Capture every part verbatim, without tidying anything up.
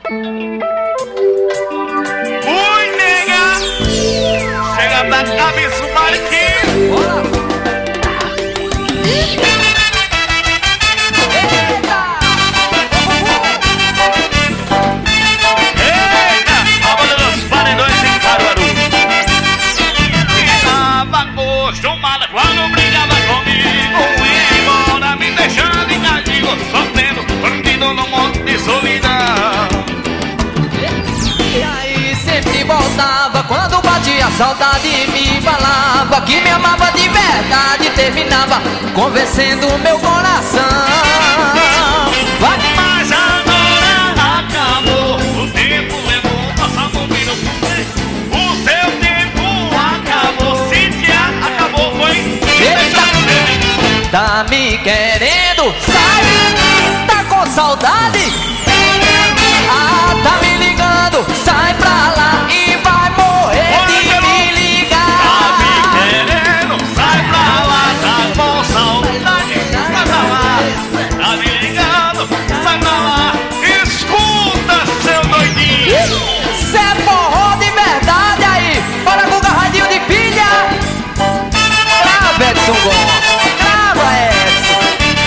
Ui, nega! Chega da cabeça o Marquinhos! Bora! Acostumada quando brigava comigo, ia embora me deixando em castigo, sofrendo, perdido num monte de solidão. E aí sempre voltava quando batia a saudade e me falava que me amava de verdade, terminava convencendo o meu coração. Vai! Mas agora acabou, o tempo levou, passamos um minuto. O seu tempo acabou, Cíntia, acabou, foi. Eita! Tá me querendo? Sai! Tá com saudade? Ah, tá me ligando? Sai pra lá e vai morrer de me ligar. Tá me querendo? Sai pra lá, tá com saudade. Sai pra lá, tá me ligando? Sai pra lá, escuta, seu doidinho. Cê é forró de verdade aí. Bora com o garradinho de pilha. Grava, Edson Gomes. Grava, Edson.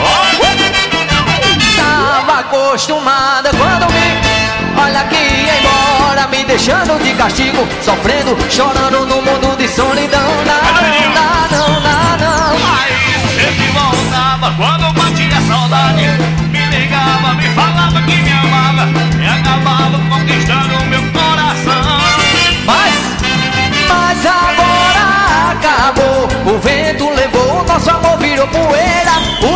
Tava acostumada quando me... Olha que ia embora, me deixando de castigo, sofrendo, chorando no mundo de solidão. Não, não, não, não, não. Aí sempre voltava quando batia a saudade, me ligava, me falava que me amava e acabava conquistando o meu coração. Mas, mas agora acabou. O vento levou, o nosso amor virou poeira. O